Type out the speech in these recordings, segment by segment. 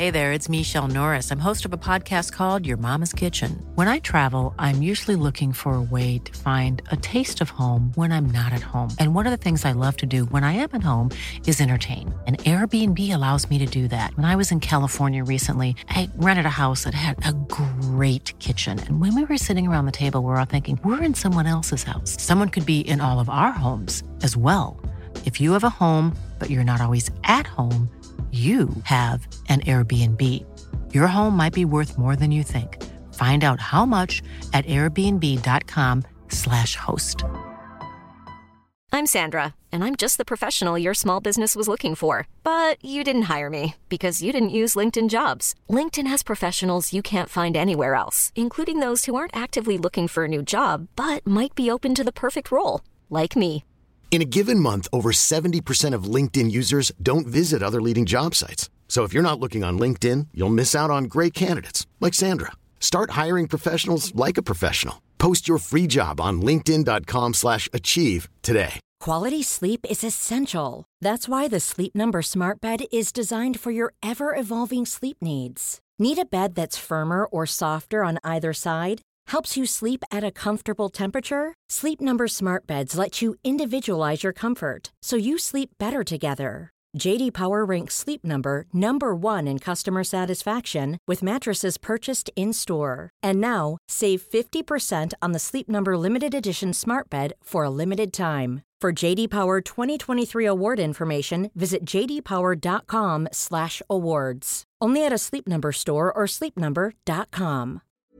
Hey there, it's Michelle Norris. I'm host of a podcast called Your Mama's Kitchen. When I travel, I'm usually looking for a way to find a taste of home when I'm not at home. And one of the things I love to do when I am at home is entertain. And Airbnb allows me to do that. When I was in California recently, I rented a house that had a great kitchen. And when we were sitting around the table, we were all thinking, we're in someone else's house. Someone could be in all of our homes as well. If you have a home, but you're not always at home, you have an Airbnb. Your home might be worth more than you think. Find out how much at airbnb.com/host. I'm Sandra, and I'm just the professional your small business was looking for. But you didn't hire me because you didn't use LinkedIn Jobs. LinkedIn has professionals you can't find anywhere else, including those who aren't actively looking for a new job, but might be open to the perfect role, like me. In a given month, over 70% of LinkedIn users don't visit other leading job sites. So if you're not looking on LinkedIn, you'll miss out on great candidates like Sandra. Start hiring professionals like a professional. Post your free job on linkedin.com/achieve today. Quality sleep is essential. That's why the Sleep Number Smart Bed is designed for your ever-evolving sleep needs. Need a bed that's firmer or softer on either side? Helps you sleep at a comfortable temperature? Sleep Number Smart Beds let you individualize your comfort so you sleep better together. J.D. Power ranks Sleep Number number 1 in customer satisfaction with mattresses purchased in-store. And now, save 50% on the Sleep Number Limited Edition Smart Bed for a limited time. For J.D. Power 2023 award information, visit jdpower.com/awards. Only at a Sleep Number store or sleepnumber.com.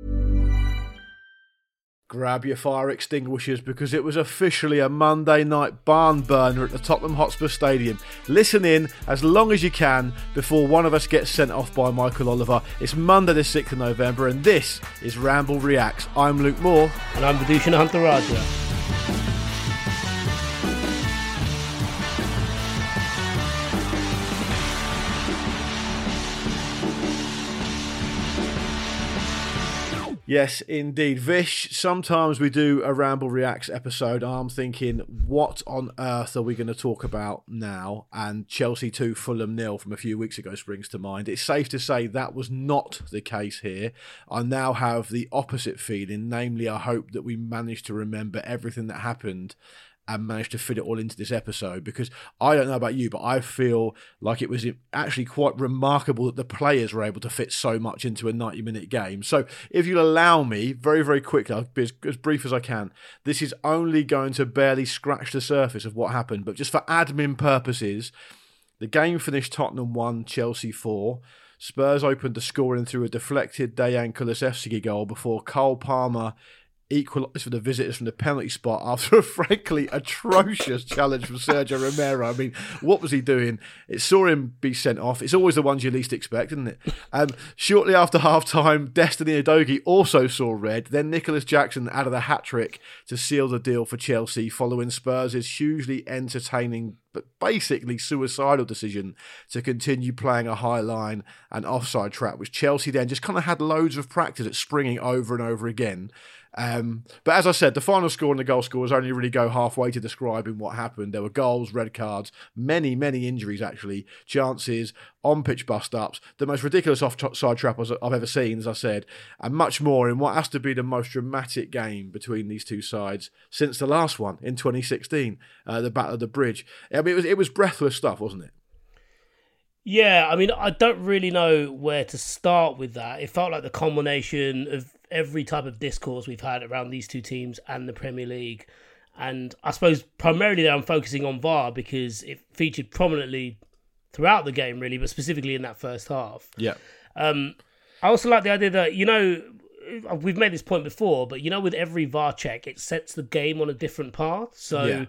Grab your fire extinguishers because it was officially a Monday night barn burner at the Tottenham Hotspur Stadium. Listen in as long as you can before one of us gets sent off by Michael Oliver. It's Monday the 6th of November and this is Ramble Reacts. I'm Luke Moore. And I'm Vidushan Huntaraja. Yes, indeed. Vish, sometimes we do a Ramble Reacts episode. I'm thinking, what on earth are we going to talk about now? And Chelsea 2, Fulham 0 from a few weeks ago springs to mind. It's safe to say that was not the case here. I now have the opposite feeling, namely I hope that we managed to remember everything that happened and managed to fit it all into this episode, because I don't know about you, but I feel like it was actually quite remarkable that the players were able to fit so much into a 90-minute game. So if you'll allow me, very, very quickly, I'll be as brief as I can, this is only going to barely scratch the surface of what happened, but just for admin purposes, the game finished Tottenham 1, Chelsea 4. Spurs opened the scoring through a deflected Dejan Kulusevski goal before Cole Palmer equalised for the visitors from the penalty spot after a frankly atrocious challenge from Sergio Romero. I mean, what was he doing? It saw him be sent off. It's always the ones you least expect, isn't it? Shortly after half-time, Destiny Udogie also saw red. Then Nicholas Jackson added a hat-trick to seal the deal for Chelsea following Spurs' hugely entertaining but basically suicidal decision to continue playing a high line and offside trap, which Chelsea then just kind of had loads of practice at springing over and over again. But as I said, the final score and the goal scorers only really go halfway to describing what happened. There were goals, red cards, many, many injuries actually, chances, on-pitch bust-ups, the most ridiculous offside trap I've ever seen, as I said, and much more in what has to be the most dramatic game between these two sides since the last one in 2016, the Battle of the Bridge. I mean, it was breathless stuff, wasn't it? Yeah, I mean, I don't really know where to start with that. It felt like the combination of every type of discourse we've had around these two teams and the Premier League. And I suppose primarily there I'm focusing on VAR because it featured prominently throughout the game, really, but specifically in that first half. Yeah. I also like the idea that, we've made this point before, but, with every VAR check, it sets the game on a different path. So,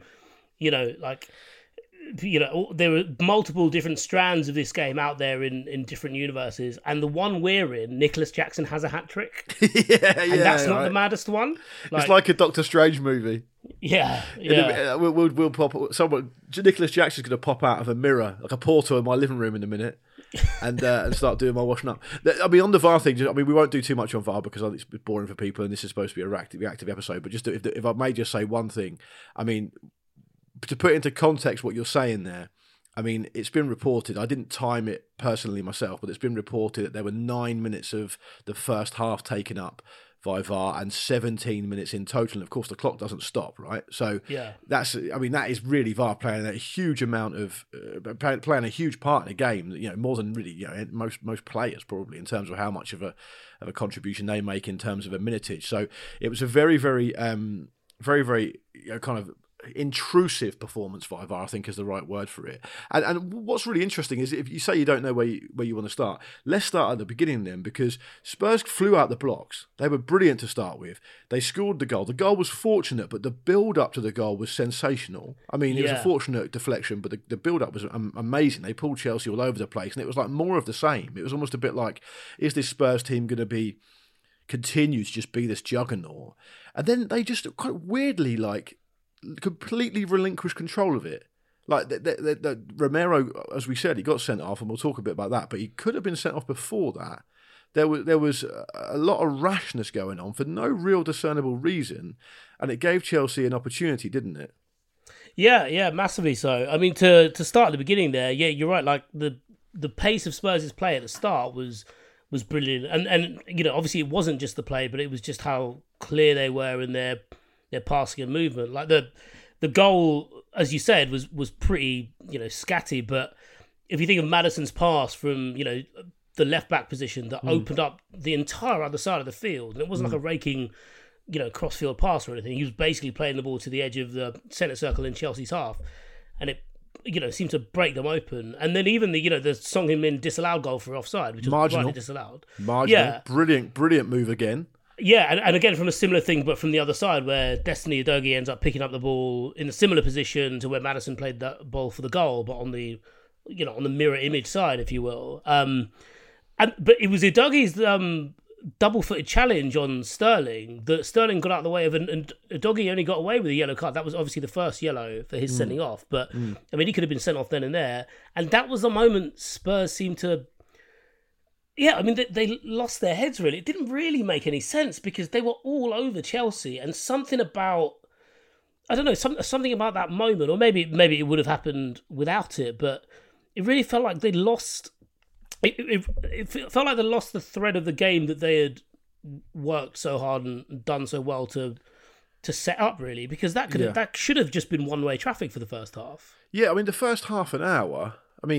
there are multiple different strands of this game out there in different universes, and the one we're in, Nicholas Jackson has a hat trick. And that's not the maddest one. It's like a Doctor Strange movie. Yeah. We'll pop. Nicholas Jackson's going to pop out of a mirror, like a portal in my living room in a minute, and start doing my washing up. I mean, on the VAR thing, we won't do too much on VAR because it's boring for people, and this is supposed to be a reactive episode. But just if I may just say one thing, I mean, to put into context what you're saying there, I mean, it's been reported, I didn't time it personally myself, but it's been reported that there were 9 minutes of the first half taken up by VAR and 17 minutes in total. And of course, the clock doesn't stop, right? So that is really VAR playing a huge amount of playing a huge part in a game. More than really most players probably in terms of how much of a contribution they make in terms of a minutage. So it was a very very very kind of intrusive performance by VAR, I think is the right word for it. And what's really interesting is if you say you don't know where you want to start, let's start at the beginning then, because Spurs flew out the blocks. They were brilliant to start with. They scored the goal. The goal was fortunate, but the build-up to the goal was sensational. I mean, it was a fortunate deflection, but the build-up was amazing. They pulled Chelsea all over the place, and it was like more of the same. It was almost a bit like, is this Spurs team going to continue to just be this juggernaut? And then they just quite weirdly completely relinquished control of it. Like the Romero, as we said, he got sent off, and we'll talk a bit about that, but he could have been sent off before that. There was a lot of rashness going on for no real discernible reason, and it gave Chelsea an opportunity, didn't it? Yeah, massively so. I mean, to start at the beginning there, yeah, you're right. Like the pace of Spurs' play at the start was brilliant, and obviously it wasn't just the play, but it was just how clear they were in their passing and movement. Like the goal, as you said, was pretty scatty. But if you think of Maddison's pass from the left back position that opened up the entire other side of the field, and it wasn't like a raking cross field pass or anything. He was basically playing the ball to the edge of the centre circle in Chelsea's half, and it seemed to break them open. And then even the Song Heung-min disallowed goal for offside, which was rightly disallowed. Marginal, brilliant move again. Yeah, and again from a similar thing, but from the other side, where Destiny Udogie ends up picking up the ball in a similar position to where Maddison played that ball for the goal, but on the mirror image side, if you will. But it was Udogie's double-footed challenge on Sterling that Sterling got out of the way of, and Udogie only got away with a yellow card. That was obviously the first yellow for his sending off, but I mean he could have been sent off then and there, and that was the moment Spurs seemed to. Yeah, I mean, they lost their heads, really. It didn't really make any sense because they were all over Chelsea, and something about, I don't know, something about that moment, or maybe it would have happened without it, but it really felt like they lost, it felt like they lost the thread of the game that they had worked so hard and done so well to set up, really, because that should have just been one-way traffic for the first half. Yeah, I mean, the first half an hour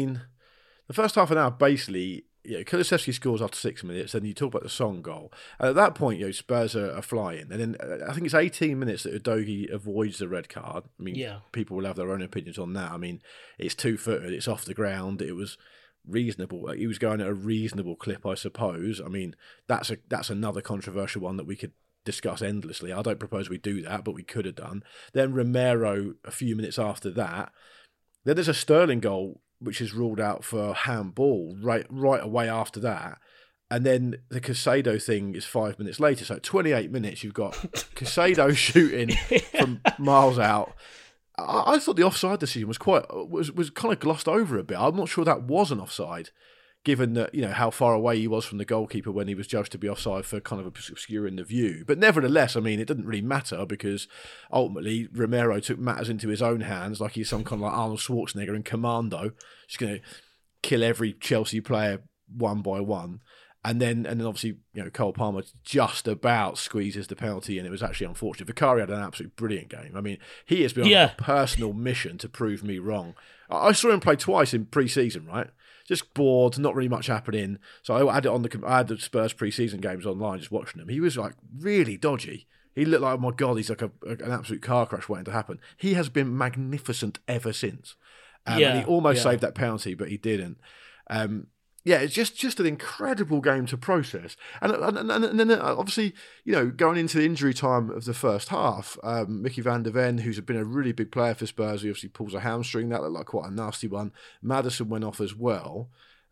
basically... Yeah, Kulusevski scores after 6 minutes, and you talk about the Song goal. And at that point, Spurs are flying. And then I think it's 18 minutes that Udogie avoids the red card. I mean, people will have their own opinions on that. I mean, it's 2-footed, it's off the ground, it was reasonable. He was going at a reasonable clip, I suppose. I mean, that's another controversial one that we could discuss endlessly. I don't propose we do that, but we could have done. Then Romero, a few minutes after that. Then there's a Sterling goal, which is ruled out for handball right away after that. And then the Caicedo thing is 5 minutes later. So 28 minutes, you've got Caicedo shooting from miles out. I thought the offside decision was kind of glossed over a bit. I'm not sure that was an offside, given that how far away he was from the goalkeeper when he was judged to be offside for kind of obscuring the view. But nevertheless, I mean, it didn't really matter because ultimately Romero took matters into his own hands, like he's some kind of like Arnold Schwarzenegger in Commando, just going to kill every Chelsea player one by one. And then obviously, Cole Palmer just about squeezes the penalty, and it was actually unfortunate. Vicario had an absolutely brilliant game. I mean, he has been on a personal mission to prove me wrong. I saw him play twice in pre-season, right? Just bored, not really much happening. So I had the Spurs pre-season games online, just watching them. He was like really dodgy. He looked like, oh my God, he's like an absolute car crash waiting to happen. He has been magnificent ever since. And he almost saved that penalty, but he didn't. It's just an incredible game to process. And then obviously, going into the injury time of the first half, Mickey van der Ven, who's been a really big player for Spurs, he obviously pulls a hamstring. That looked like quite a nasty one. Maddison went off as well,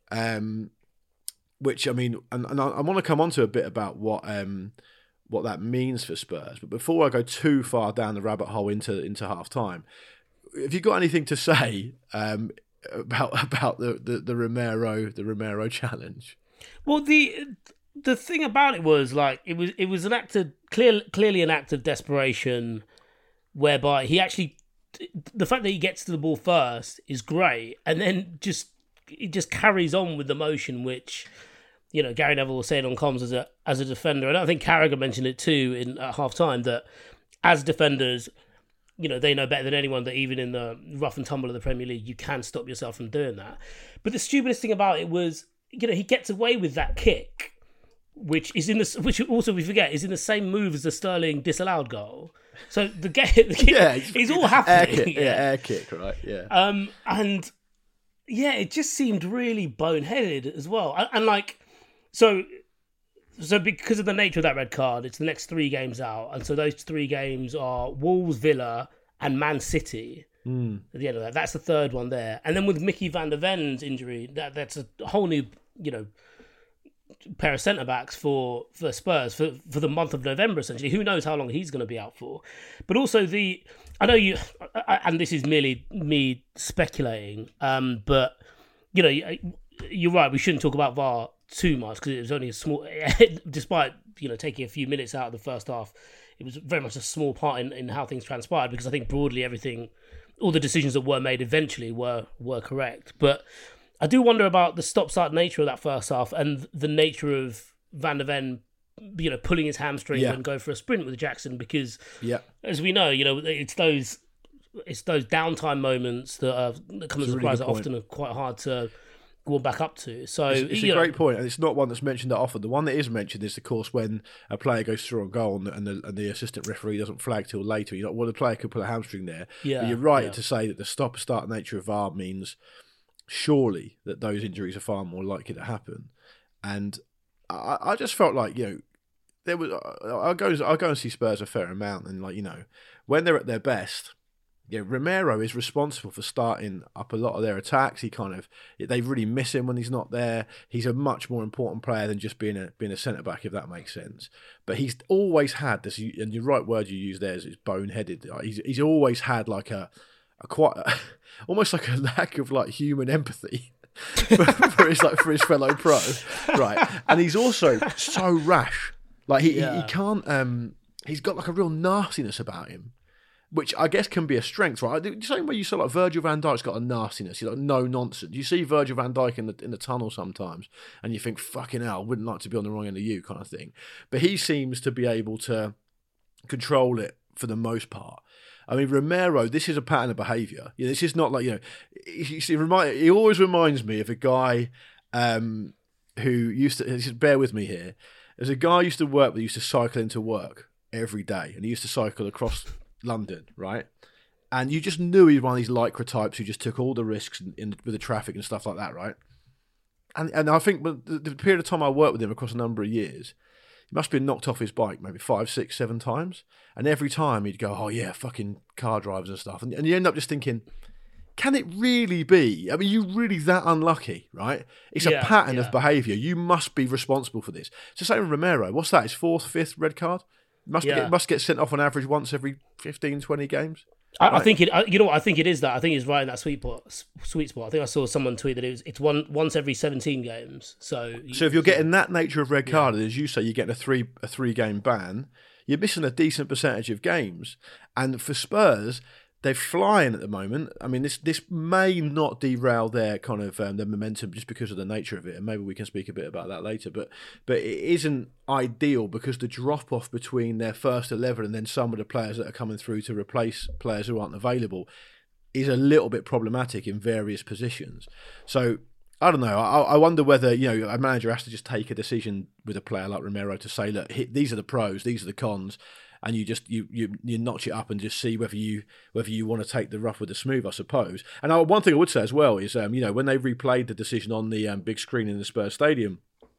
which, I mean, and I want to come on to a bit about what that means for Spurs. But before I go too far down the rabbit hole into half-time, have you got anything to say about the Romero challenge? Well, the thing about it was like it was an act of clearly an act of desperation, whereby he actually the fact that he gets to the ball first is great, and then it just carries on with the motion, which, you know, Gary Neville was saying on comms as a defender, and I think Carragher mentioned it too at half time, that as defenders, you know, they know better than anyone that even in the rough and tumble of the Premier League, you can stop yourself from doing that. But the stupidest thing about it was, you know, he gets away with that kick, which also we forget is in the same move as the Sterling disallowed goal. So the kick is all happening. Air kick, right? Yeah. And yeah, it just seemed really boneheaded as well. And like, so because of the nature of that red card, it's the next 3 games out, and so those 3 games are Wolves, Villa, and Man City. At the end of that, that's the 3rd one there. And then with Mickey van der Ven's injury, that's a whole new, you know, pair of centre backs for Spurs for the month of November. Essentially, who knows how long he's going to be out for? But also I know you, and this is merely me speculating, but you know, you're right. We shouldn't talk about VAR too much because it was only a small, despite, you know, taking a few minutes out of the first half, it was very much a small part in how things transpired, because I think broadly all the decisions that were made eventually were correct. But I do wonder about the stop-start nature of that first half and the nature of Van der Ven, you know, pulling his hamstring and going for a sprint with Jackson, because as we know, you know, it's those downtime moments that come as a surprise that often are quite hard to go back up to. So it's a great point, and it's not one that's mentioned that often. The one that is mentioned is, of course, when a player goes through on goal and the assistant referee doesn't flag till later. You know, well, the player could pull a hamstring there. Yeah, but you're right to say that the stop-start nature of VAR means surely that those injuries are far more likely to happen. And I just felt like, you know, there was I go and see Spurs a fair amount, and like, you know, when they're at their best, yeah, Romero is responsible for starting up a lot of their attacks. They really miss him when he's not there. He's a much more important player than just being a centre back, if that makes sense. But he's always had this, and the right word you use there is boneheaded. He's always had like almost like a lack of like human empathy for his fellow pro, right? And he's also so rash. Like he can't. He's got like a real nastiness about him, which I guess can be a strength, right? The same way you saw like Virgil van Dijk's got a nastiness, he's like no nonsense. You see Virgil van Dijk in the tunnel sometimes, and you think, fucking hell, wouldn't like to be on the wrong end of you, kind of thing. But he seems to be able to control it for the most part. I mean, Romero, this is a pattern of behaviour. You know, this is not like, you know, he always reminds me of a guy who used to, bear with me here, there's a guy I used to work with, used to cycle into work every day, and he used to cycle across London, right? And you just knew he was one of these lycra types who just took all the risks with the traffic and stuff like that, right? And I think the period of time I worked with him across a number of years, he must have been knocked off his bike maybe 5, 6, 7 times. And every time he'd go, oh yeah, fucking car drivers and stuff. And you end up just thinking, can it really be? I mean, you're really that unlucky, right? It's a pattern of behaviour. You must be responsible for this. It's the same with Romero. What's that? His 4th, 5th red card? Must get sent off on average once every 15, 20 games. I think it. You know what? I think it is that. I think it's right in that sweet spot. I think I saw someone tweet that it's once every 17 games. So if you're getting that nature of red card, as you say, you're getting a 3-game ban. You're missing a decent percentage of games. And for Spurs, they're flying at the moment. I mean, this may not derail their kind of their momentum just because of the nature of it, and maybe we can speak a bit about that later. But it isn't ideal because the drop off between their first 11 and then some of the players that are coming through to replace players who aren't available is a little bit problematic in various positions. So I don't know. I wonder whether, you know, a manager has to just take a decision with a player like Romero to say, look, these are the pros, these are the cons. And you just you notch it up and just see whether you want to take the rough with the smooth, I suppose. And one thing I would say as well is, you know, when they replayed the decision on the big screen in the Spurs stadium,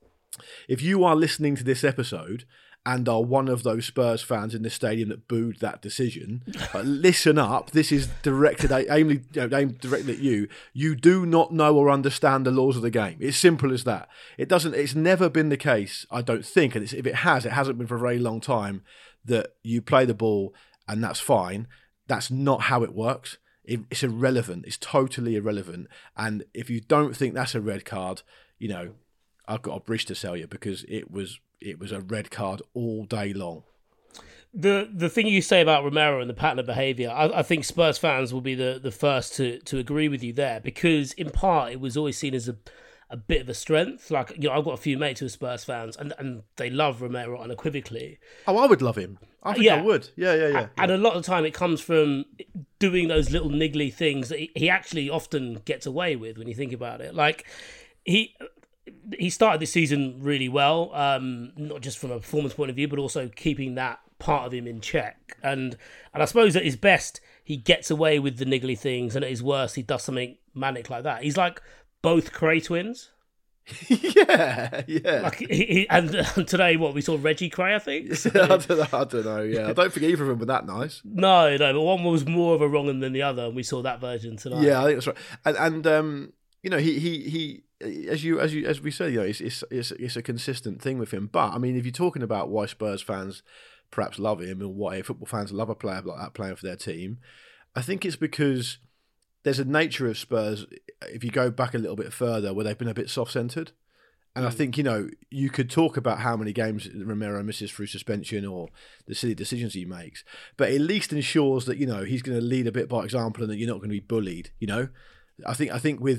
if you are listening to this episode and are one of those Spurs fans in the stadium that booed that decision, listen up. This is aimed directly at you. You do not know or understand the laws of the game. It's simple as that. It's never been the case, I don't think, and if it hasn't been for a very long time, that you play the ball and that's fine. That's not how it works. It's irrelevant. It's totally irrelevant. And if you don't think that's a red card, you know, I've got a bridge to sell you, because it was a red card all day long. The thing you say about Romero and the pattern of behaviour, I think Spurs fans will be the first to agree with you there, because in part it was always seen as a bit of a strength. Like, you know, I've got a few mates who are Spurs fans and they love Romero unequivocally. Oh, I would love him. I think I would. Yeah. And a lot of the time it comes from doing those little niggly things that he actually often gets away with when you think about it. Like, he started this season really well, not just from a performance point of view, but also keeping that part of him in check. And I suppose at his best, he gets away with the niggly things, and at his worst, he does something manic like that. He's like both Cray twins. yeah. Like and today, we saw Reggie Cray, I think. So, I don't know. Yeah, I don't think either of them were that nice. No, but one was more of a wrong 'un than the other, and we saw that version tonight. Yeah, I think that's right. And you know, he as we said, you know, it's a consistent thing with him. But I mean, if you're talking about why Spurs fans perhaps love him and why football fans love a player like that playing for their team, I think it's because there's a nature of Spurs, if you go back a little bit further, where they've been a bit soft-centred. And I think, you know, you could talk about how many games Romero misses through suspension or the silly decisions he makes, but at least ensures that, you know, he's going to lead a bit by example and that you're not going to be bullied, you know? I think with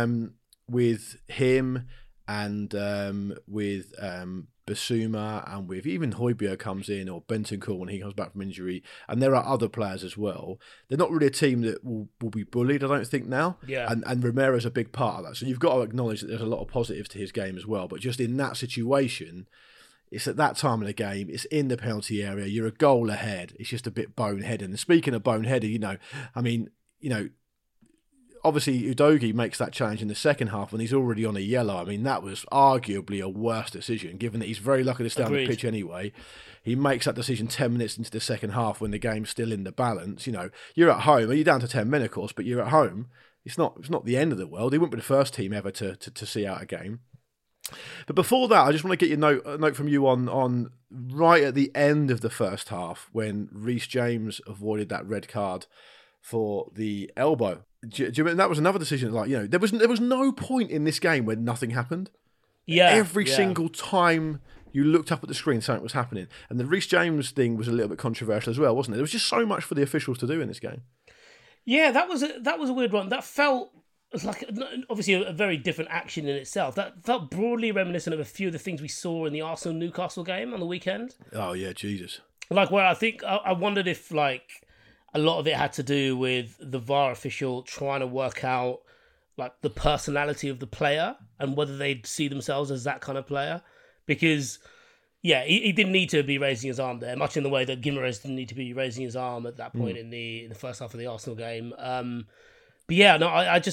him and with Basuma and with even Højbjerg comes in, or Bentancur when he comes back from injury, and there are other players as well, they're not really a team that will be bullied, I don't think, now. Yeah. And Romero's a big part of that. So you've got to acknowledge that there's a lot of positives to his game as well. But just in that situation, it's at that time of the game, it's in the penalty area, you're a goal ahead, it's just a bit boneheaded. And speaking of boneheaded, you know, I mean, you know, obviously Udogie makes that challenge in the second half when he's already on a yellow. I mean, that was arguably a worse decision, given that he's very lucky to stay on the pitch anyway. He makes that decision 10 minutes into the second half when the game's still in the balance. You know, you're at home. You're down to 10 men, of course, but you're at home. It's not the end of the world. He wouldn't be the first team ever to see out a game. But before that, I just want to get a note from you on right at the end of the first half when Reece James avoided that red card for the elbow. Do you remember that was another decision? Like, you know, there was no point in this game where nothing happened. Yeah, every single time you looked up at the screen, something was happening. And the Reece James thing was a little bit controversial as well, wasn't it? There was just so much for the officials to do in this game. Yeah, that was a weird one. That felt like obviously a very different action in itself. That felt broadly reminiscent of a few of the things we saw in the Arsenal-Newcastle game on the weekend. Oh yeah, Jesus! Like where I think I wondered if like a lot of it had to do with the VAR official trying to work out like the personality of the player and whether they'd see themselves as that kind of player. Because, yeah, he didn't need to be raising his arm there, much in the way that Guimaraes didn't need to be raising his arm at that point in the first half of the Arsenal game. But yeah, no,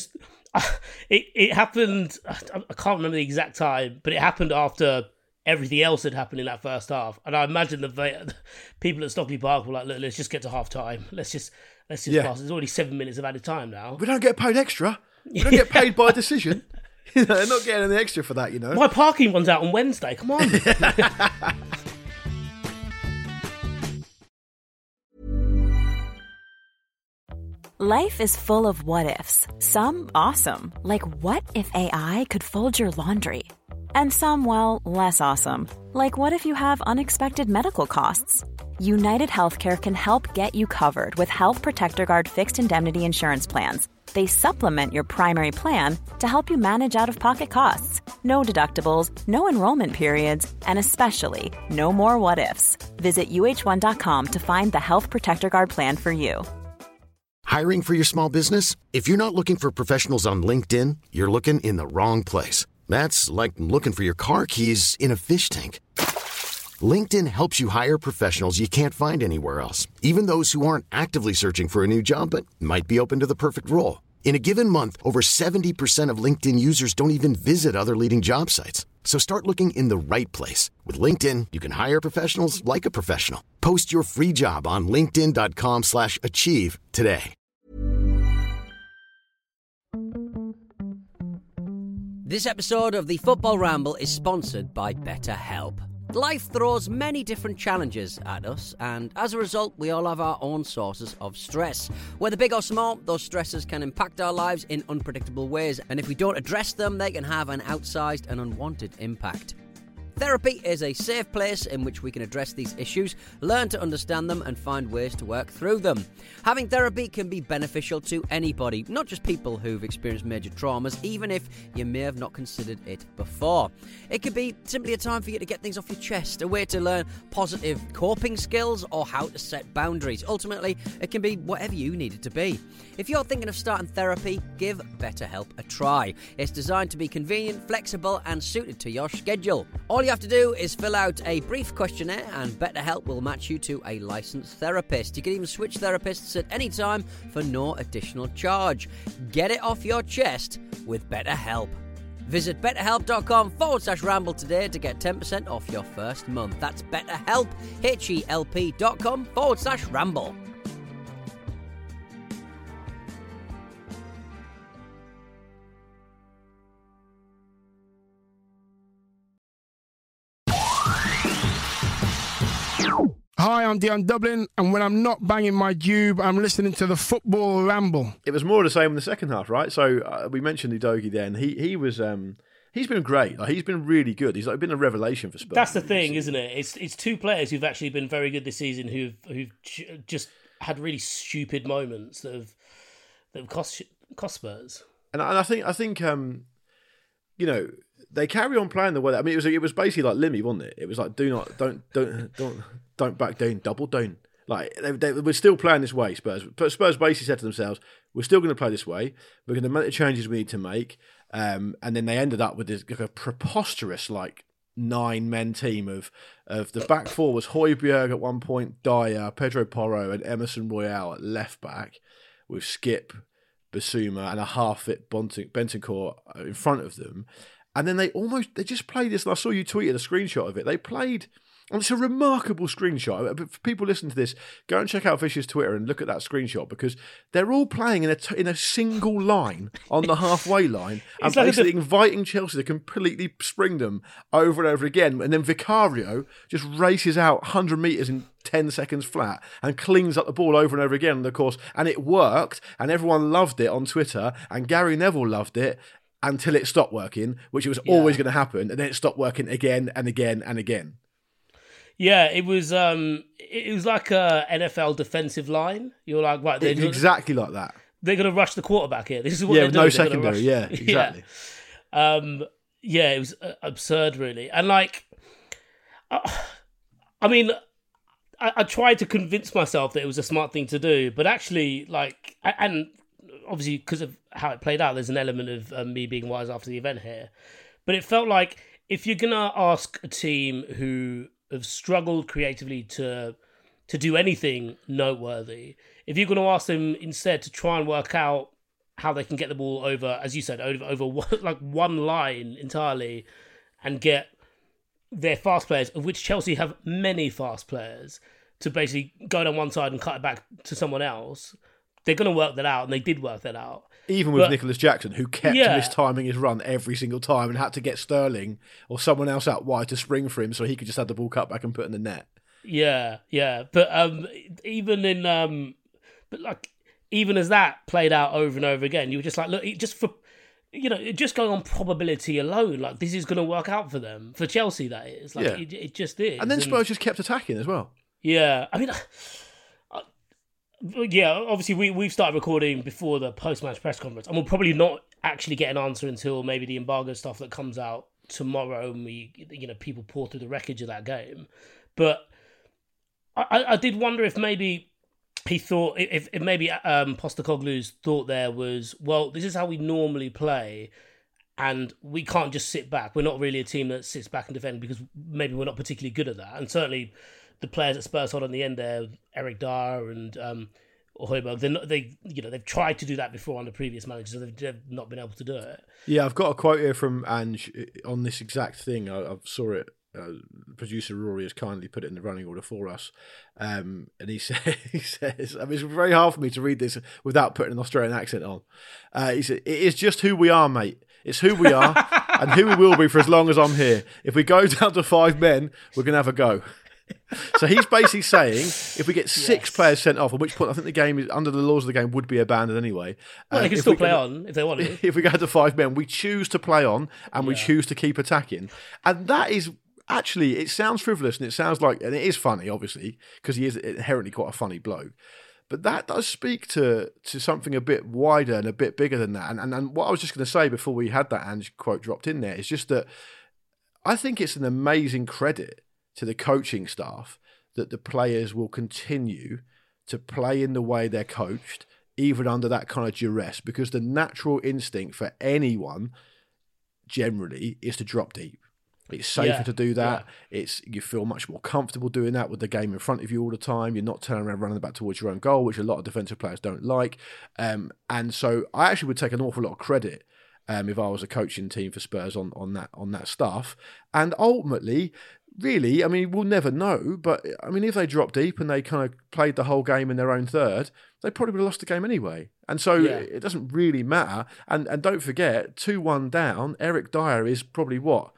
it happened, I can't remember the exact time, but it happened after everything else had happened in that first half. And I imagine the people at Stockley Park were like, look, let's just get to half time. Let's just pass. There's already 7 minutes of added time now. We don't get paid extra. We don't get paid by decision. You know, they're not getting any extra for that, you know. My parking runs out on Wednesday. Come on. Life is full of what-ifs. Some awesome. Like what if AI could fold your laundry? And some, well, less awesome. Like what if you have unexpected medical costs? United Healthcare can help get you covered with Health Protector Guard fixed indemnity insurance plans. They supplement your primary plan to help you manage out-of-pocket costs. No deductibles, no enrollment periods, and especially no more what-ifs. Visit uh1.com to find the Health Protector Guard plan for you. Hiring for your small business? If you're not looking for professionals on LinkedIn, you're looking in the wrong place. That's like looking for your car keys in a fish tank. LinkedIn helps you hire professionals you can't find anywhere else, even those who aren't actively searching for a new job but might be open to the perfect role. In a given month, over 70% of LinkedIn users don't even visit other leading job sites. So start looking in the right place. With LinkedIn, you can hire professionals like a professional. Post your free job on linkedin.com/achieve today. This episode of the Football Ramble is sponsored by BetterHelp. Life throws many different challenges at us, and as a result, we all have our own sources of stress. Whether big or small, those stresses can impact our lives in unpredictable ways, and if we don't address them, they can have an outsized and unwanted impact. Therapy is a safe place in which we can address these issues, learn to understand them, and find ways to work through them. Having therapy can be beneficial to anybody, not just people who've experienced major traumas, even if you may have not considered it before. It could be simply a time for you to get things off your chest, a way to learn positive coping skills or how to set boundaries. Ultimately, it can be whatever you need it to be. If you're thinking of starting therapy, give BetterHelp a try. It's designed to be convenient, flexible, and suited to your schedule. All you have to do is fill out a brief questionnaire and BetterHelp will match you to a licensed therapist. You can even switch therapists at any time for no additional charge. Get it off your chest with BetterHelp. Visit betterhelp.com/ramble today to get 10% off your first month. That's BetterHelp, HELP.com/ramble. Hi, I'm Dion Dublin, and when I'm not banging my dube, I'm listening to the Football Ramble. It was more of the same in the second half, right? So we mentioned Udogie then. He was he's been great. Like, he's been really good. He's been a revelation for Spurs. That's the thing, isn't it? It's two players who've actually been very good this season who've just had really stupid moments that have cost Spurs. And I think they carry on playing the way. I mean, it was basically like Limmy, wasn't it? It was like don't back down, double down. Like they were still playing this way. Spurs basically said to themselves, "We're still going to play this way. We're going to make the changes we need to make." And then they ended up with this like a preposterous 9-men team of the back four was Højbjerg at one point, Dyer, Pedro Porro, and Emerson Royale at left back, with Skip, Basuma, and a half-fit Bentancur in front of them. And then they just played this, and I saw you tweeted a screenshot of it. They played, and it's a remarkable screenshot. But for people listening to this, go and check out Fisher's Twitter and look at that screenshot, because they're all playing in a single line on the halfway line, and basically inviting Chelsea to completely spring them over and over again. And then Vicario just races out 100 metres in 10 seconds flat and cleans up the ball over and over again, of course. And it worked, and everyone loved it on Twitter, and Gary Neville loved it, until it stopped working, which it was always going to happen, and then it stopped working again and again and again. Yeah, it was like a NFL defensive line. You're like, right, exactly like that. They're going to rush the quarterback here. This is what they're doing. No secondary. Yeah, exactly. Yeah. It was absurd, really, and I mean, I tried to convince myself that it was a smart thing to do, but actually, and obviously because of how it played out, there's an element of me being wise after the event here. But it felt like if you're going to ask a team who have struggled creatively to do anything noteworthy, if you're going to ask them instead to try and work out how they can get the ball over, as you said, over one line entirely, and get their fast players, of which Chelsea have many fast players, to basically go down one side and cut it back to someone else, they're going to work that out, and they did work that out. Even with Nicholas Jackson, who kept mistiming his run every single time and had to get Sterling or someone else out wide to spring for him so he could just have the ball cut back and put in the net. Yeah. But even as that played out over and over again, you were just like, look, just going on probability alone, this is going to work out for them. For Chelsea, that is. It just is. And then Spurs just kept attacking as well. Yeah. I mean... Yeah, obviously we've started recording before the post-match press conference, and we'll probably not actually get an answer until maybe the embargo stuff that comes out tomorrow, and people pour through the wreckage of that game. But I did wonder if maybe he thought, if maybe Postecoglou's thought there was, well, this is how we normally play, and we can't just sit back. We're not really a team that sits back and defend, because maybe we're not particularly good at that. And certainly the players that Spurs had on the end there, Eric Dyer and Højbjerg, they've tried to do that before under previous managers, so they've not been able to do it. Yeah, I've got a quote here from Ange on this exact thing. I saw it. Producer Rory has kindly put it in the running order for us, and he says, I mean, it's very hard for me to read this without putting an Australian accent on. He said, "It is just who we are, mate. It's who we are and who we will be for as long as I'm here. If we go down to 5 men, we're going to have a go." So he's basically saying if we get 6 players sent off, at which point I think the game is, under the laws of the game, would be abandoned anyway. Well, they can still play on if they want to. If we go to 5 men, we choose to play on and we choose to keep attacking. And that is actually, it sounds frivolous and it sounds like, and it is funny, obviously, because he is inherently quite a funny bloke. But that does speak to something a bit wider and a bit bigger than that. And what I was just going to say before we had that Ange quote dropped in there is just that I think it's an amazing credit to the coaching staff that the players will continue to play in the way they're coached, even under that kind of duress, because the natural instinct for anyone generally is to drop deep. It's safer to do that. You feel much more comfortable doing that with the game in front of you all the time. You're not turning around running back towards your own goal, which a lot of defensive players don't like. And so I actually would take an awful lot of credit if I was a coaching team for Spurs on that stuff. And ultimately, really, I mean, we'll never know. But I mean, if they dropped deep and they kind of played the whole game in their own third, they probably would have lost the game anyway. And so it doesn't really matter. And don't forget, 2-1 down, Eric Dyer is probably what?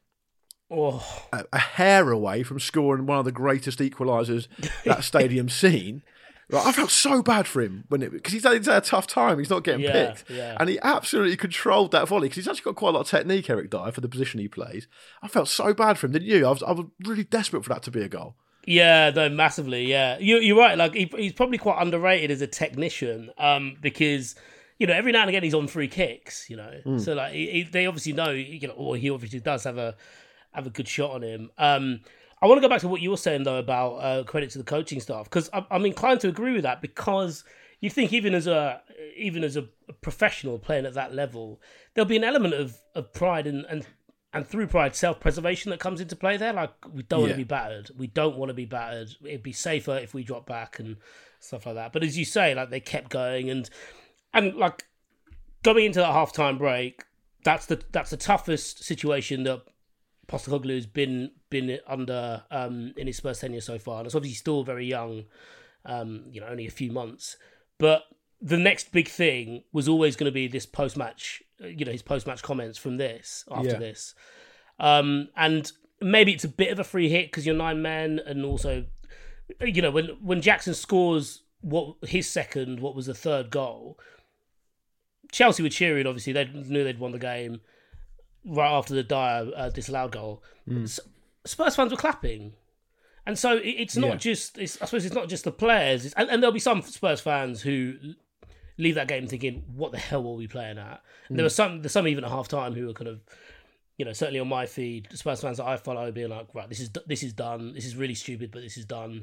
A hair away from scoring one of the greatest equalisers that stadium's seen. Right, I felt so bad for him because he's had a tough time. He's not getting picked, and he absolutely controlled that volley because he's actually got quite a lot of technique, Eric Dyer, for the position he plays. I felt so bad for him, didn't you? I was really desperate for that to be a goal. Yeah, no, massively. Yeah, you're right. Like he's probably quite underrated as a technician, because every now and again he's on free kicks. So like they obviously know, or he obviously does have a good shot on him. I want to go back to what you were saying though about credit to the coaching staff, because I'm inclined to agree with that, because you think even as a professional playing at that level, there'll be an element of pride and through pride self-preservation that comes into play there. Like we don't want to be battered. We don't want to be battered. It'd be safer if we drop back and stuff like that. But as you say, like they kept going and like going into that halftime break, that's the toughest situation that Postecoglou's been under in his Spurs tenure so far, and it's obviously still very young, only a few months. But the next big thing was always going to be this post-match, his post-match comments from this after this, and maybe it's a bit of a free hit because you're 9 men, and also, when Jackson scores what was the third goal, Chelsea were cheering. Obviously, they knew they'd won the game. Right after the Dyer disallowed goal, Spurs fans were clapping, and so it's not just. I suppose it's not just the players, and there'll be some Spurs fans who leave that game thinking, "What the hell were we playing at?" And there's some even at half time who were kind of, certainly on my feed, the Spurs fans that I follow being like, "Right, this is done. This is really stupid, but this is done."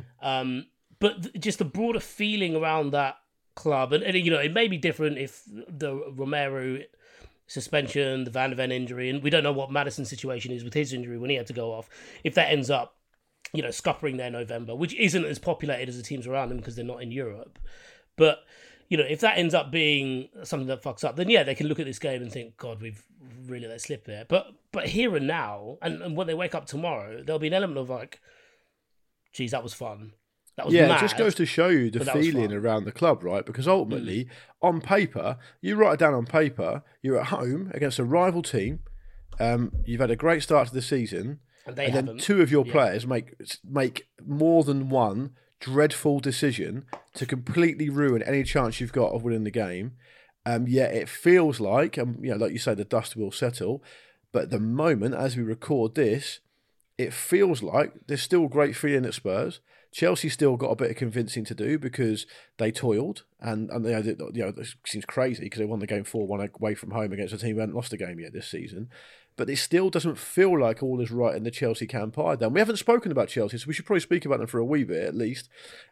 But just the broader feeling around that club, and it may be different if the Romero suspension, the Van de Ven injury, and we don't know what Maddison's situation is with his injury when he had to go off. If that ends up, scuppering their November, which isn't as populated as the teams around them because they're not in Europe. But, if that ends up being something that fucks up, then they can look at this game and think, God, we've really let slip there. But here and now, and when they wake up tomorrow, there'll be an element of like, geez, that was fun. That was mad, it just goes to show you the feeling around the club, right? Because ultimately, on paper, you write it down on paper, you're at home against a rival team, you've had a great start to the season, and then 2 of your players make more than one dreadful decision to completely ruin any chance you've got of winning the game. Yet it feels like, like you say, the dust will settle. But at the moment, as we record this, it feels like there's still great feeling at Spurs. Chelsea still got a bit of convincing to do because they toiled, and it seems crazy because they won the game 4-1 away from home against a team who hadn't lost a game yet this season. But it still doesn't feel like all is right in the Chelsea camp either. And we haven't spoken about Chelsea, so we should probably speak about them for a wee bit at least.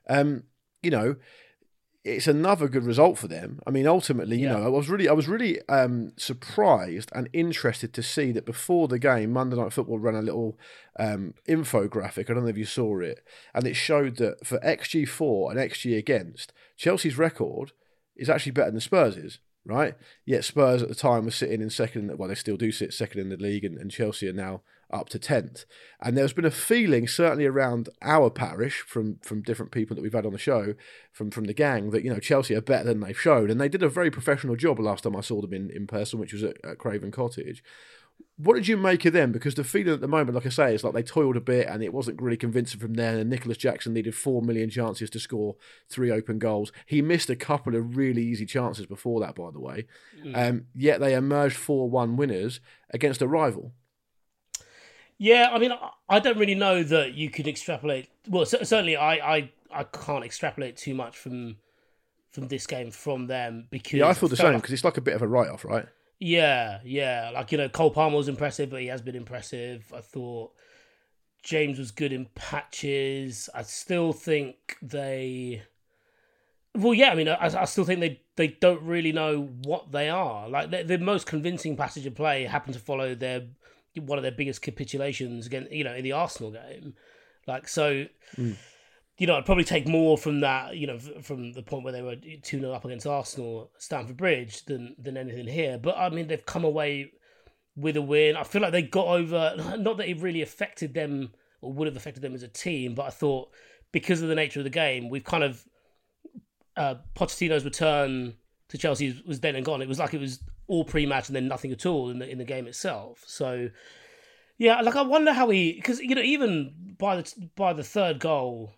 It's another good result for them. I mean, ultimately, I was really surprised and interested to see that before the game, Monday Night Football ran a little infographic. I don't know if you saw it, and it showed that for XG for and XG against, Chelsea's record is actually better than Spurs', right? Yet Spurs at the time were sitting in second. Well, they still do sit second in the league, and Chelsea are now up to 10th. And there's been a feeling, certainly around our parish, from different people that we've had on the show, from the gang, that Chelsea are better than they've shown. And they did a very professional job last time I saw them in person, which was at Craven Cottage. What did you make of them? Because the feeling at the moment, like I say, is like they toiled a bit and it wasn't really convincing from there. And Nicholas Jackson needed 4 million chances to score 3 open goals. He missed a couple of really easy chances before that, by the way. Yet they emerged 4-1 winners against a rival. Yeah, I mean, I don't really know that you can extrapolate. Well, certainly I can't extrapolate too much from this game from them because I feel the same because it's like a bit of a write-off, right? Yeah. Like, Cole Palmer was impressive, but he has been impressive. I thought James was good in patches. I still think they... Well, yeah, I mean, I still think they don't really know what they are. Like, the most convincing passage of play happened to follow one of their biggest capitulations again, in the Arsenal game. Like, so, I'd probably take more from that, from the point where they were 2-0 up against Arsenal at Stamford Bridge than anything here. But, I mean, they've come away with a win. I feel like they got over, not that it really affected them or would have affected them as a team, but I thought because of the nature of the game, we've kind of, Pochettino's return to Chelsea was then and gone. It was like it was all pre-match and then nothing at all in the game itself. So, yeah, like I wonder how because even by the third goal,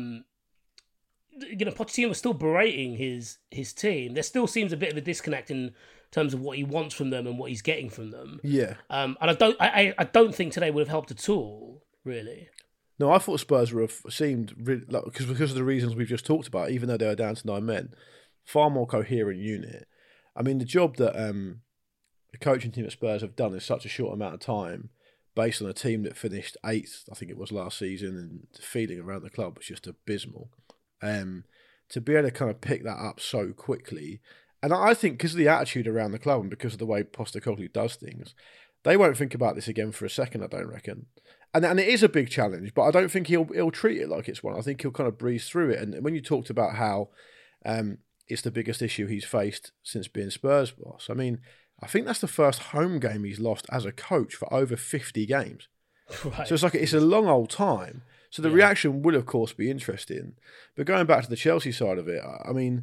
Pochettino was still berating his team. There still seems a bit of a disconnect in terms of what he wants from them and what he's getting from them. Yeah, and I don't think today would have helped at all, really. No, I thought Spurs seemed because of the reasons we've just talked about. Even though they were down to 9 men, far more coherent unit. I mean, the job that the coaching team at Spurs have done in such a short amount of time, based on a team that finished 8th, I think it was last season, and the feeling around the club was just abysmal. To be able to kind of pick that up so quickly, and I think because of the attitude around the club and because of the way Postecoglou does things, they won't think about this again for a second, I don't reckon. And it is a big challenge, but I don't think he'll treat it like it's one. I think he'll kind of breeze through it. And when you talked about how it's the biggest issue he's faced since being Spurs boss, I mean, I think that's the first home game he's lost as a coach for over 50 games. Right. So it's a long old time. So the reaction will, of course, be interesting. But going back to the Chelsea side of it, I mean,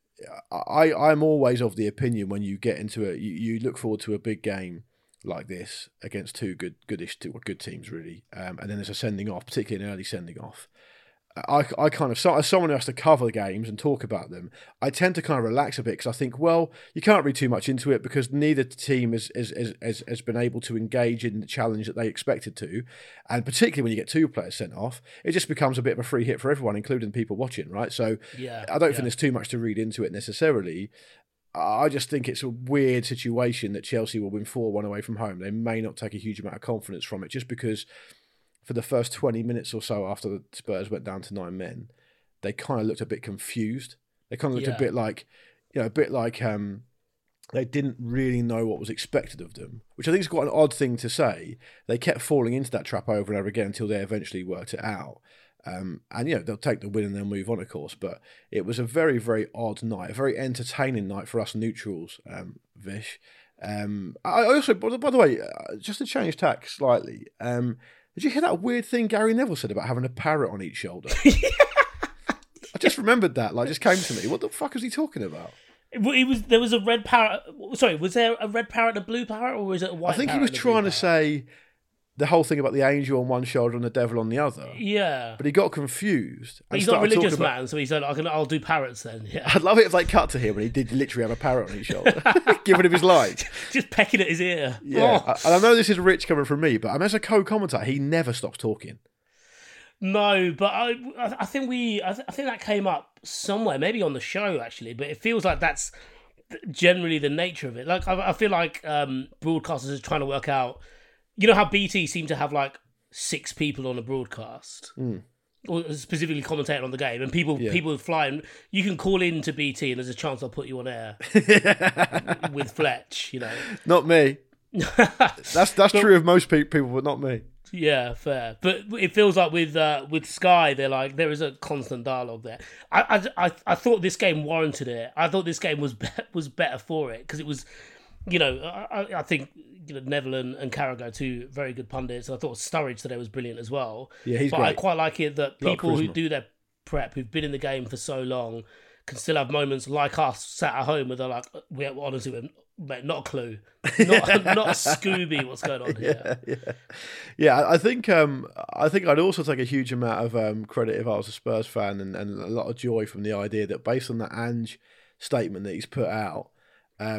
I'm always of the opinion when you get into it, you look forward to a big game like this against two good teams, really. And then there's a sending off, particularly an early sending off. I kind of, as someone who has to cover the games and talk about them, I tend to kind of relax a bit because I think, well, you can't read too much into it because neither team has been able to engage in the challenge that they expected to. And particularly when you get 2 players sent off, it just becomes a bit of a free hit for everyone, including people watching, right? So I don't think there's too much to read into it necessarily. I just think it's a weird situation that Chelsea will win 4-1 away from home. They may not take a huge amount of confidence from it just because for the first 20 minutes or so after the Spurs went down to 9 men, they kind of looked a bit confused. They kind of looked a bit like they didn't really know what was expected of them, which I think is quite an odd thing to say. They kept falling into that trap over and over again until they eventually worked it out. And they'll take the win and then move on, of course. But it was a very, very odd night, a very entertaining night for us neutrals, Vish. I also, by the way, just to change tack slightly, did you hear that weird thing Gary Neville said about having a parrot on each shoulder? I just remembered that. Just came to me. What the fuck was he talking about? There was a red parrot. Sorry, was there a red parrot and a blue parrot, or was it a white parrot? I think he was trying to say the whole thing about the angel on one shoulder and the devil on the other. Yeah. But he got confused. But he's not a religious man, so he said, I'll do parrots then. Yeah. I'd love it if they cut to him and he did literally have a parrot on his shoulder, giving him his light. Just pecking at his ear. Yeah. Oh. And I know this is rich coming from me, but as a co-commentator, he never stops talking. No, but I think that came up somewhere, maybe on the show actually, but it feels like that's generally the nature of it. Like I feel like broadcasters are trying to work out. You know how BT seem to have 6 people on a broadcast, or specifically commentating on the game, and people flying. You can call in to BT, and there's a chance I'll put you on air with Fletch. Not me. That's true of most people, but not me. Yeah, fair. But it feels like with Sky, they're like there is a constant dialogue there. I thought this game warranted it. I thought this game was better for it because it was. I think Neville and Carragher, 2 very good pundits. I thought Sturridge today was brilliant as well. Yeah, he's great. I quite like it that people who do their prep, who've been in the game for so long, can still have moments like us sat at home where they're like, we honestly, mate, not a clue, not a Scooby, what's going on here? Yeah. I think I'd also take a huge amount of credit if I was a Spurs fan, and a lot of joy from the idea that based on that Ange statement that he's put out.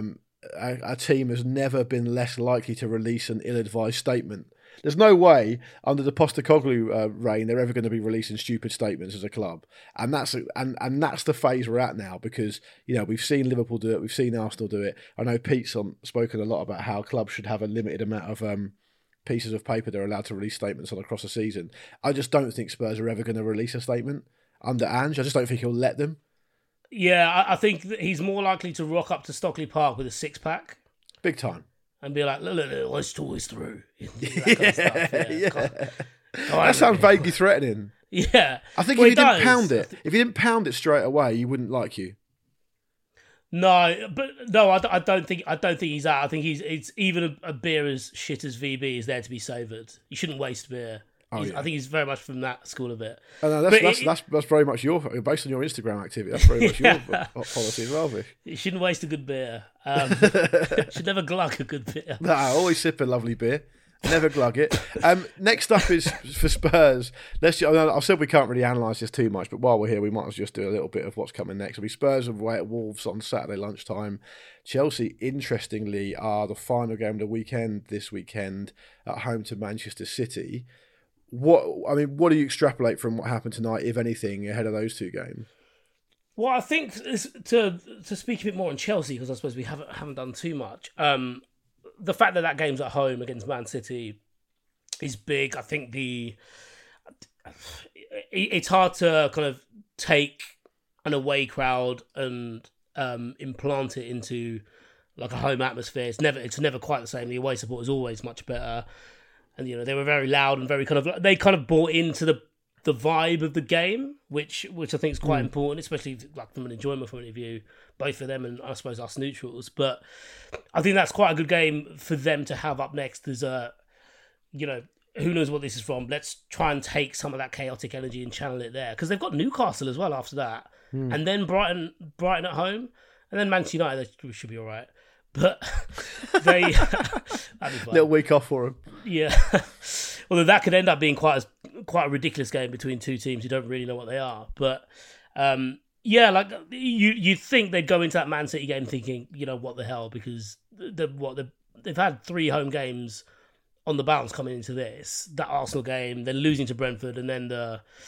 a team has never been less likely to release an ill-advised statement. There's no way under the Postecoglou reign they're ever going to be releasing stupid statements as a club, and that's the phase we're at now, because we've seen Liverpool do it, we've seen Arsenal do it. I know Pete's spoken a lot about how clubs should have a limited amount of pieces of paper they're allowed to release statements on across a season. I just don't think Spurs are ever going to release a statement under Ange. I just don't think he'll let them. Yeah, I think that he's more likely to rock up to Stockley Park with a six-pack. Big time. And be like, look, let's talk this through. That kind of stuff. That sounds vaguely threatening. Yeah. I think if he didn't pound it straight away, he wouldn't like you. No, I don't think he's out. I think it's even a beer as shit as VB is there to be savoured. You shouldn't waste beer. I think he's very much from that school of it. That's very much based on your Instagram activity. That's very much your policy as well, Vish. You shouldn't waste a good beer. Should never glug a good beer. No, I always sip a lovely beer. Never glug it. Next up is for Spurs. I've said we can't really analyse this too much, but while we're here, we might as well just do a little bit of what's coming next. It'll be Spurs away at Wolves on Saturday lunchtime. Chelsea, interestingly, are the final game of the weekend this weekend at home to Manchester City. What do you extrapolate from what happened tonight, if anything, ahead of those two games? Well, I think to speak a bit more on Chelsea, because I suppose we haven't done too much. The fact that game's at home against Man City is big. I think it's hard to kind of take an away crowd and implant it into like a home atmosphere. It's never quite the same. The away support is always much better. And they were very loud and very they bought into the vibe of the game, which I think is quite important, especially like from an enjoyment point of view, both for them and I suppose us neutrals. But I think that's quite a good game for them to have up next. There's who knows what this is from. Let's try and take some of that chaotic energy and channel it there, because they've got Newcastle as well after that, and then Brighton at home, and then Manchester United. They should be all right. But they little week off for them. Yeah, although that could end up being quite a ridiculous game between two teams who don't really know what they are. But you think they'd go into that Man City game thinking, what the hell, because they've had 3 home games on the bounce coming into this, that Arsenal game, then losing to Brentford, and then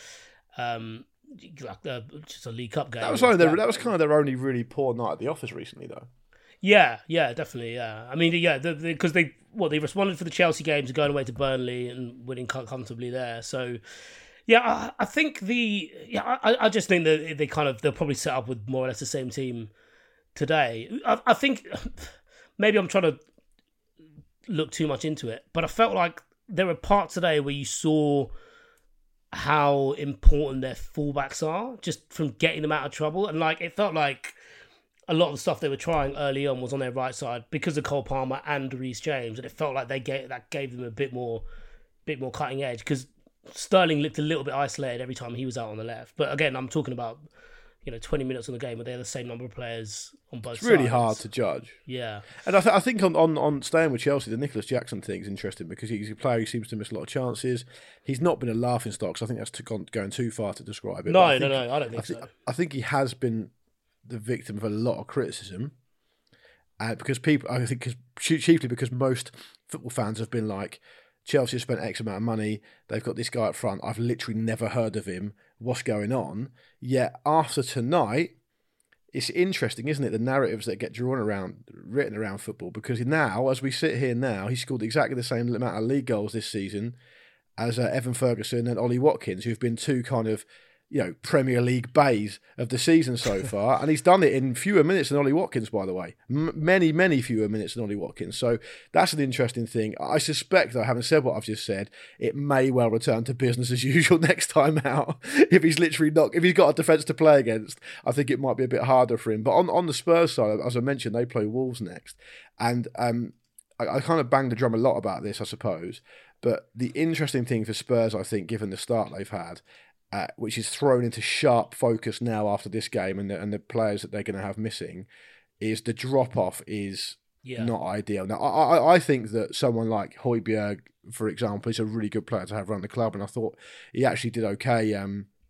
just a League Cup game. That was kind of their only really poor night at the office recently, though. Yeah, definitely, yeah. I mean, because they responded for the Chelsea games, going away to Burnley and winning comfortably there. So, yeah, I think I just think that they'll probably set up with more or less the same team today. I think maybe I'm trying to look too much into it, but I felt like there were parts today where you saw how important their fullbacks are, just from getting them out of trouble, and it felt like a lot of the stuff they were trying early on was on their right side because of Cole Palmer and Reece James, and it felt like that gave them a bit more cutting edge, because Sterling looked a little bit isolated every time he was out on the left. But again, I'm talking about 20 minutes on the game where they're the same number of players on both sides. It's really hard to judge. Yeah. And I think on staying with Chelsea, the Nicholas Jackson thing is interesting, because he's a player who seems to miss a lot of chances. He's not been a laughingstock, so I think that's going too far to describe it. No, I don't think so. I think he has been the victim of a lot of criticism, chiefly because most football fans have been like, Chelsea have spent X amount of money, they've got this guy up front, I've literally never heard of him, what's going on? Yet after tonight, it's interesting, isn't it, the narratives that get written around football, because now, as we sit here now, he scored exactly the same amount of league goals this season as Evan Ferguson and Ollie Watkins, who've been two kind of Premier League bays of the season so far, and he's done it in fewer minutes than Ollie Watkins, by the way. Many, many fewer minutes than Ollie Watkins. So that's an interesting thing. I suspect, though, having said what I've just said, it may well return to business as usual next time out. If he's got a defence to play against, I think it might be a bit harder for him. But on the Spurs side, as I mentioned, they play Wolves next, and I kind of banged the drum a lot about this, I suppose. But the interesting thing for Spurs, I think, given the start they've had, which is thrown into sharp focus now after this game and the players that they're going to have missing, is the drop-off is not ideal. Now, I think that someone like Højbjerg, for example, is a really good player to have around the club, and I thought he actually did okay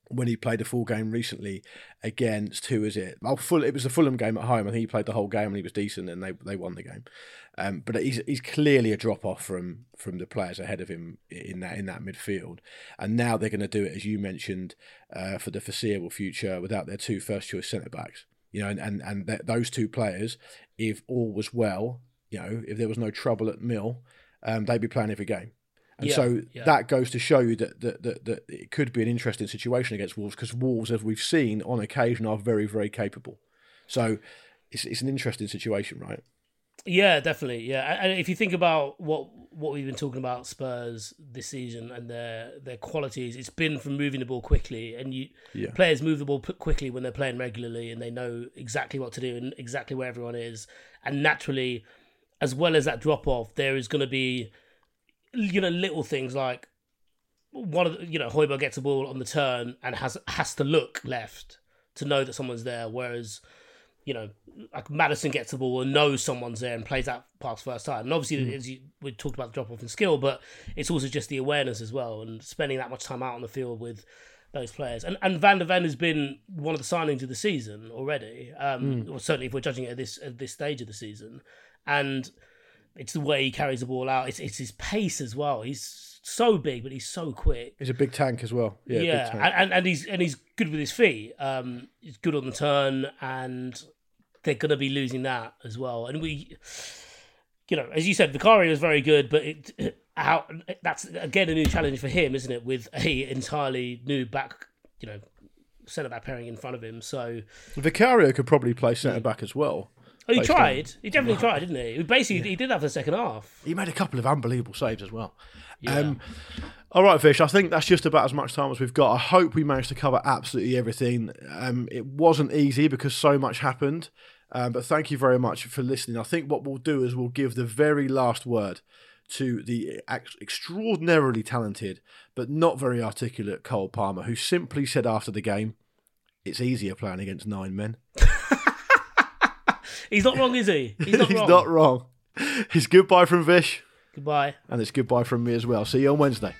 when he played a full game recently against, who is it? It was the Fulham game at home. I think he played the whole game and he was decent and they won the game. But he's clearly a drop off from the players ahead of him in that midfield. And now they're going to do it, as you mentioned, for the foreseeable future without their 2 first choice centre backs. You know, and those 2 players, if all was well, you know, if there was no trouble at Mill, they'd be playing every game. And that goes to show you that it could be an interesting situation against Wolves, because Wolves, as we've seen on occasion, are very, very capable. So it's an interesting situation, right? Yeah, definitely. Yeah, and if you think about what we've been talking about Spurs this season and their qualities, it's been from moving the ball quickly, and players move the ball quickly when they're playing regularly, and they know exactly what to do and exactly where everyone is. And naturally, as well as that drop off, there is going to be, you know, little things like one of the, you know, Højbjerg gets the ball on the turn and has to look left to know that someone's there, whereas, you know, like Maddison gets the ball and knows someone's there and plays that pass first time. And obviously, we talked about the drop off in skill, but it's also just the awareness as well, and spending that much time out on the field with those players. And Van der Ven has been one of the signings of the season already, or certainly if we're judging it at this stage of the season. And it's the way he carries the ball out. It's his pace as well. He's so big, but he's so quick. He's a big tank as well. Yeah, big tank. And he's good with his feet. He's good on the turn, and they're going to be losing that as well. And we, you know, as you said, Vicario is very good, but that's again a new challenge for him, isn't it? With a entirely new back, you know, centre back pairing in front of him. So Vicario could probably play centre back as well. Oh, he tried. He definitely tried, didn't he? Basically, he did that for the second half. He made a couple of unbelievable saves as well. Yeah. All right, Fish, I think that's just about as much time as we've got. I hope we managed to cover absolutely everything. It wasn't easy because so much happened, but thank you very much for listening. I think what we'll do is we'll give the very last word to the extraordinarily talented but not very articulate Cole Palmer, who simply said after the game, "It's easier playing against 9 men." He's not wrong, is he? He's not wrong. It's goodbye from Vish. Goodbye. And it's goodbye from me as well. See you on Wednesday.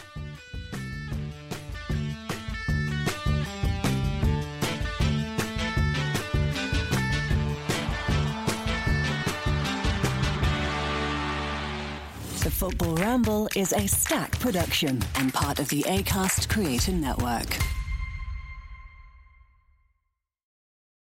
The Football Ramble is a Stack production and part of the Acast Creator Network.